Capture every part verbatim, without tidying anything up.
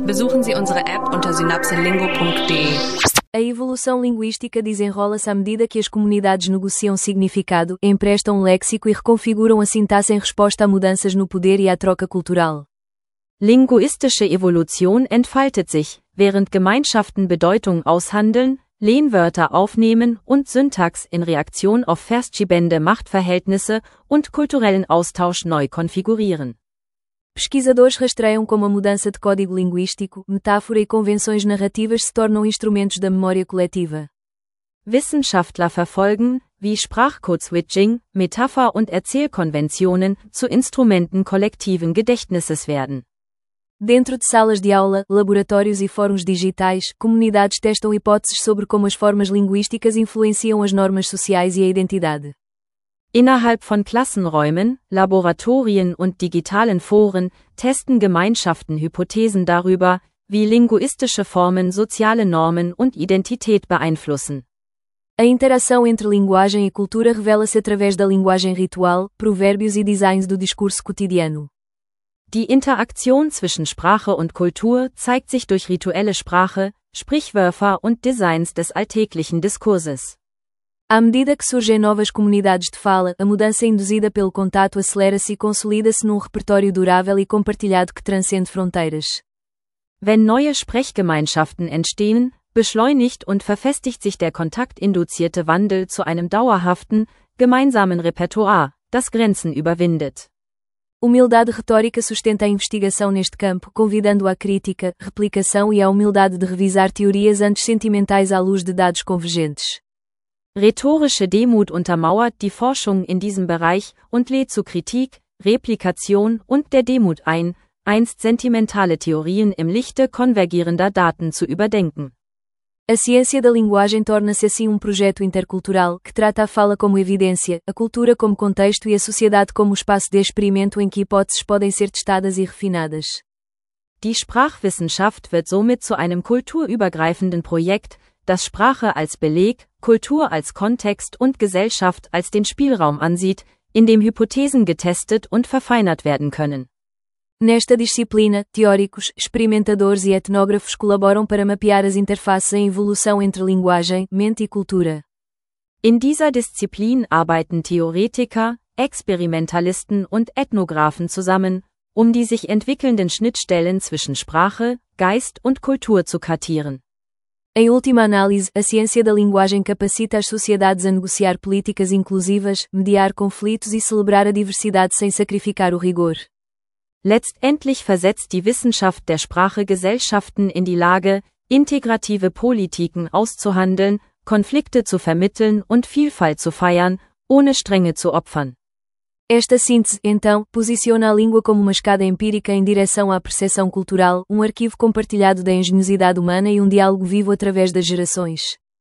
Besuchen Sie unsere App unter synapselingo punto de. A evolução linguística desenrola-se à medida que as comunidades negociam significado, emprestam léxico e reconfiguram a sintaxe em resposta a mudanças no poder e à troca cultural. Linguistische Evolution entfaltet sich, während Gemeinschaften Bedeutung aushandeln, Lehnwörter aufnehmen und Syntax in Reaktion auf feststehende Machtverhältnisse und kulturellen Austausch neu konfigurieren. Pesquisadores rastreiam como a mudança de código linguístico, metáfora e convenções narrativas se tornam instrumentos da memória coletiva. Wissenschaftler verfolgen, wie Sprachcode-Switching, Metapher- und Erzählkonventionen zu Instrumenten kollektiven Gedächtnisses werden. Dentro de salas de aula, laboratórios e fóruns digitais, comunidades testam hipóteses sobre como as formas linguísticas influenciam as normas sociais e a identidade. Innerhalb von Klassenräumen, Laboratorien und digitalen Foren testen Gemeinschaften Hypothesen darüber, wie linguistische Formen soziale Normen und Identität beeinflussen. A interação entre linguagem e cultura revela-se através da linguagem ritual, provérbios e designs do discurso cotidiano. Die Interaktion zwischen Sprache und Kultur zeigt sich durch rituelle Sprache, Sprichwörter und Designs des alltäglichen Diskurses. À medida que surgem novas comunidades de fala, a mudança induzida pelo contato acelera-se e consolida-se num repertório durável e compartilhado que transcende fronteiras. Wenn neue Sprechgemeinschaften entstehen, beschleunigt und verfestigt sich der kontaktinduzierte Wandel zu einem dauerhaften, gemeinsamen Repertoire, das Grenzen überwindet. Humildade retórica sustenta a investigação neste campo, convidando à crítica, replicação e à humildade de revisar teorias antes sentimentais à luz de dados convergentes. Rhetorische Demut untermauert die Forschung in diesem Bereich und lädt zu Kritik, Replikation und der Demut ein, einst sentimentale Theorien im Lichte konvergierender Daten zu überdenken. A ciência da linguagem torna-se assim um projeto intercultural, que trata a fala como evidência, a cultura como contexto e a sociedade como espaço de experimento em que hipóteses podem ser testadas e refinadas. Die Sprachwissenschaft wird somit zu einem kulturübergreifenden Projekt, das Sprache als Beleg, Kultur als Kontext und Gesellschaft als den Spielraum ansieht, in dem Hypothesen getestet und verfeinert werden können. Nesta disciplina, teóricos, experimentadores e etnógrafos colaboram para mapear as interfaces em evolução entre linguagem, mente e cultura. In dieser Disziplin arbeiten Theoretiker, Experimentalisten und Ethnographen zusammen, um die sich entwickelnden Schnittstellen zwischen Sprache, Geist und Kultur zu kartieren. Em última análise, a ciência da linguagem capacita as sociedades a negociar políticas inclusivas, mediar conflitos e celebrar a diversidade sem sacrificar o rigor. Letztendlich versetzt die Wissenschaft der Sprache Gesellschaften in die Lage, integrative Politiken auszuhandeln, Konflikte zu vermitteln und Vielfalt zu feiern, ohne Strenge zu opfern. Esta síntese, então, posiciona a língua como uma escada empírica em direção à percepção cultural, um arquivo compartilhado da engenhosidade humana e um diálogo vivo através das gerações.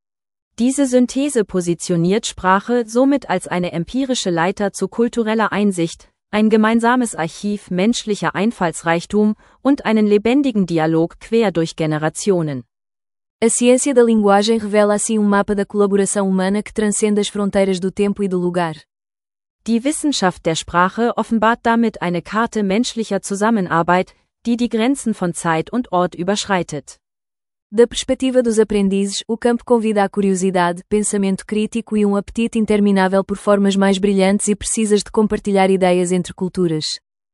Diese Synthese positioniert Sprache somit als eine empirische Leiter zu kultureller Einsicht, ein gemeinsames Archiv menschlicher Einfallsreichtum und einen lebendigen Dialog quer durch Generationen. A ciência da linguagem revela assim um mapa da colaboração humana que transcende as fronteiras do tempo e do lugar. Die Wissenschaft der Sprache offenbart damit eine Karte menschlicher Zusammenarbeit, die die Grenzen von Zeit und Ort überschreitet. Da perspectiva dos aprendizes, o campo convida à curiosidade, pensamento crítico e um apetite interminável por formas mais brilhantes e precisas de compartilhar ideias entre culturas.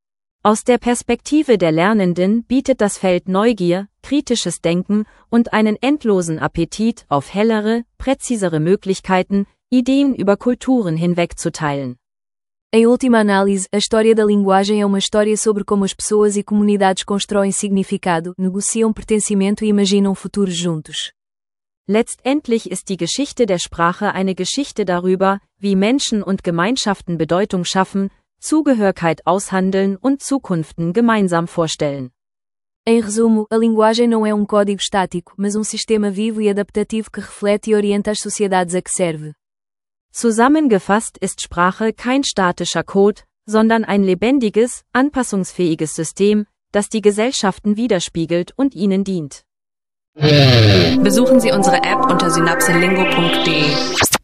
Aus der Perspektive der Lernenden bietet das Feld Neugier, kritisches Denken und einen endlosen Appetit auf hellere, präzisere Möglichkeiten, Ideen über Kulturen hinweg zu teilen. Em última análise, a história da linguagem é uma história sobre como as pessoas e comunidades constroem significado, negociam pertencimento e imaginam futuros juntos. Letztendlich ist die Geschichte der Sprache eine Geschichte darüber, wie Menschen und Gemeinschaften Bedeutung schaffen, Zugehörigkeit aushandeln und Zukunften gemeinsam vorstellen. Em resumo, a linguagem não é um código estático, mas um sistema vivo e adaptativo que reflete e orienta as sociedades a que serve. Zusammengefasst ist Sprache kein statischer Code, sondern ein lebendiges, anpassungsfähiges System, das die Gesellschaften widerspiegelt und ihnen dient. Besuchen Sie unsere App unter synapselingo punto de.